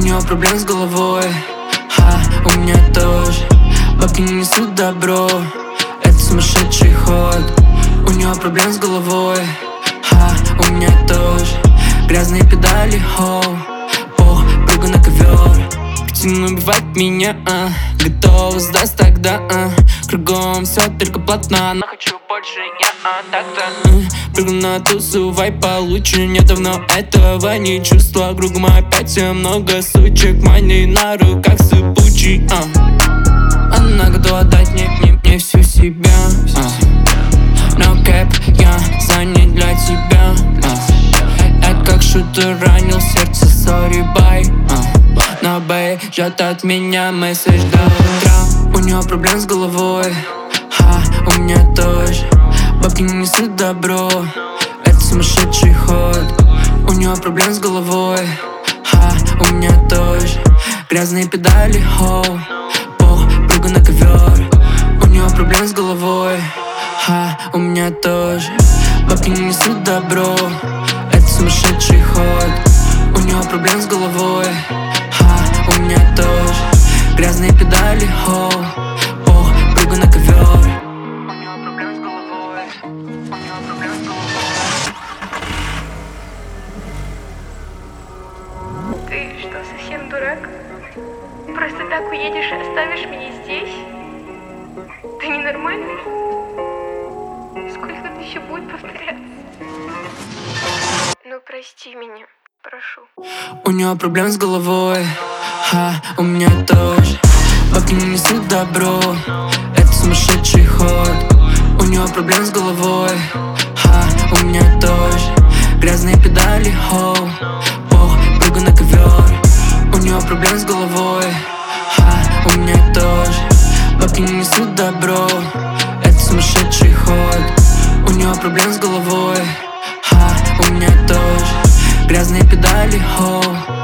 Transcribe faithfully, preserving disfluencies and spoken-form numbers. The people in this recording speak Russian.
нее проблем с головой, ха, у меня тоже. Бабки не несут добро, это сумасшедший ход. У нее проблем с головой, ха, у меня тоже. Грязные педали, хоу, ох, прыгаю на ковер. Картина убивает меня, а, готова сдаться тогда, а. Кругом все только плотно, но хочу больше я, а, так-то а. Прыгну на тусу, вайп получше, я давно этого не чувствовал. Кругом опять все много сучек, мани на руках сыпучий, а. Она готова дать мне, мне, мне всю себя, а. No cap, я занят для тебя, а. Я как шутер ранил сердце, sorry, bye, а. На бэй ждет от меня месседж до утра. У нее проблем с головой, ха, у меня тоже. Бабки не несут добро, это сумасшедший ход. У нее проблем с головой, ха, у меня тоже. Грязные педали, хоу, ох, прыгаю на ковер. У нее проблем с головой, ха, у меня тоже. Бабки не несут добро, это сумасшедший ход. У нее проблем с головой, ха, у меня тоже. Грязные педали, хоу, ох, прыгаю на ковер. У нее проблем с головой, у нее проблем с головой. Ты что, совсем дурак? Просто так уедешь и оставишь меня здесь? Ты ненормальный? Сколько это еще будет повторяться? Ну прости меня, прошу. У нее проблем с головой, ха, у меня тоже. Бабки не несут добро, это сумасшедший ход. У нее проблем с головой, ха, у меня тоже. Грязные педали, хоу, ох, прыгаю на ковер. У нее проблем с головой, ха, у меня тоже. Бабки не несут добро, это сумасшедший ход. У нее проблем с головой, ха, у меня тоже. Грязные педали, хоу,